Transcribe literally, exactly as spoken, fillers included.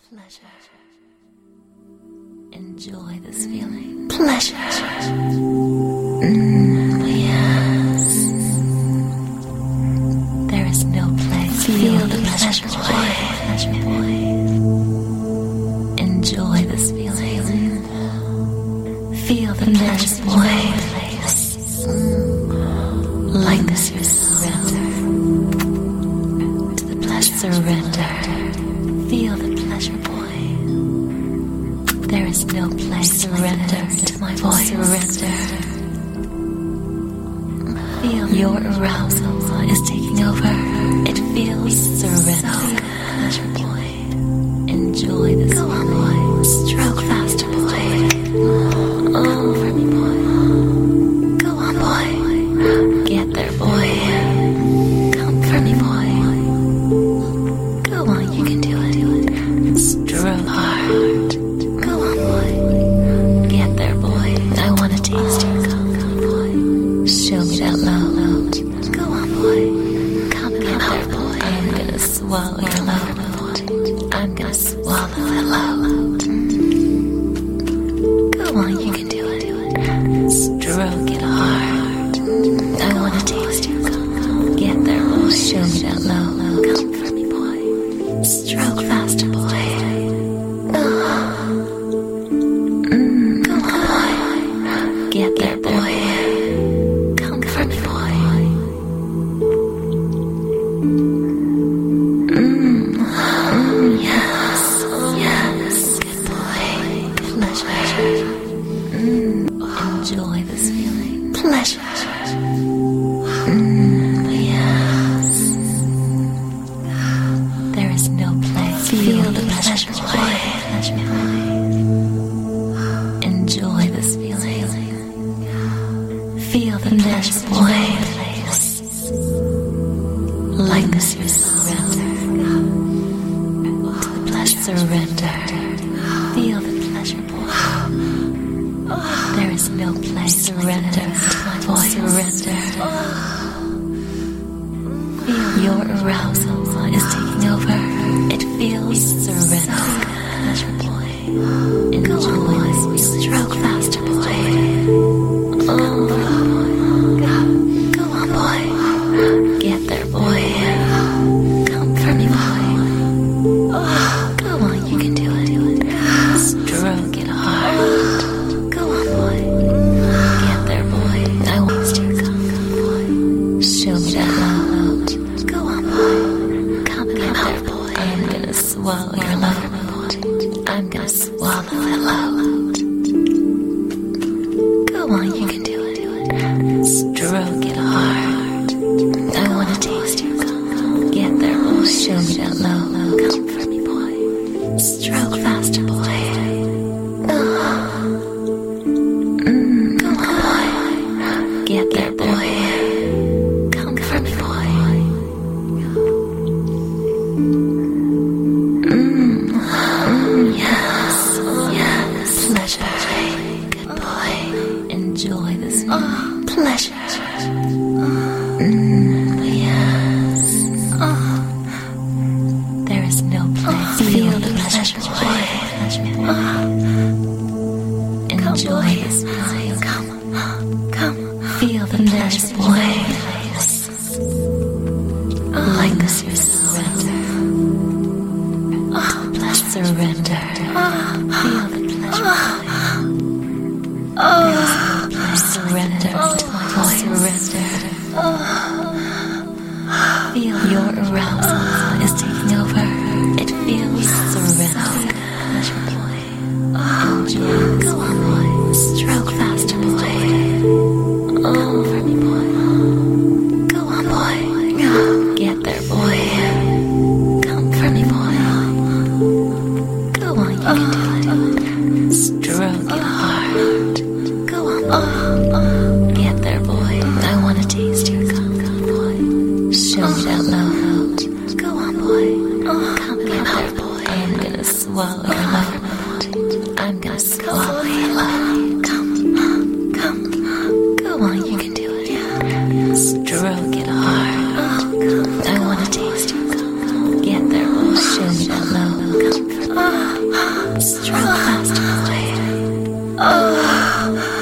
Pleasure. Enjoy this feeling. Pleasure. Mm, yes. There is no place. Feel, Feel the pleasure, boy. pleasure, boy. Enjoy this feeling. Feel the pleasure, boy. Like this, you surrender to the pleasure. Surrender. Feel the pleasure, boy. There is no place. Surrender like to my voice. Surrender. Feel your arousal is taking over. It feels surrender. So good. Pleasure, boy. Enjoy this. Go on, boy. Stroke faster, boy. Oh, for me, boy. Go on, boy. Get there, boy. Come for me, boy. Go on, you can do it. Stroke hard. Go on, boy. Get there, boy. I want to taste you. Come, come, boy. Show me that load. Go on, boy. Come, get there, boy. I'm gonna swallow your load. I'm gonna swallow that load. Go on, you can do it. Stroke it hard. I want to taste you. Get there, boy. Show me that load. Come for me, boy. Stroke faster, boy. Get there, boy. Come for me, boy. Mm. Mm, yes, yes, good boy. Pleasure. Mm. Enjoy this feeling. Pleasure. Mm, yes. There is no place. Feel the pleasure, boy. Enjoy this feeling. Feel the pleasure, boy. Like this, you surrender to the pleasure. Surrender. Feel the pleasure, boy. There is no place. Surrender to my voice. Surrender. Feel your arousal is taking over. It feels surrender. Pleasure, boy. Enjoy this. Stroke faster, boy. Oh. Get there, boy. Come for me, boy. Go on, you can do it. Stroke it hard. Go on, boy. Get there, boy. I want you to come, come, boy. Show me that load. Go on, boy. Come, get there, boy. I'm gonna swallow your load. I'm gonna swallow that load. Go on, you can do it. Stroke it hard. I wanna taste you. Get there, boy. Show me that low. Come for me, boy. Stroke faster, boy. Mm, come on, boy. Get there, boy. Come for me, boy. Mm, mm, yes, yes. Pleasure. Good boy. Enjoy this. Pleasure. Mm, yes. Oh. There is no place. Feel the pleasure, boy. Enjoy this feeling. Come, come. Feel the pleasure, boy. Like this, you surrender. Surrender. Feel the pleasure, boy. There is no place. Surrender to my voice. Surrender. Feel your arousal is taking over. It feels surrender. Pleasure, boy. Enjoy. Go on, boy. Stroke faster, boy. Oh, for me, boy. Go on, boy. Get there, boy. Come for me, boy. Go on, you can do it. Stroke it hard. Go on, boy. Get there, boy. I want to taste you. Come, come, boy. Show me that load. Go on, boy. Come, get there, boy. I'm gonna swallow your load. I'm gonna swallow your load. Come, come. Go on, you can do it. Stroke it hard. I want to taste you. Get there, boy. Show me that load. Come, Stroke faster, boy.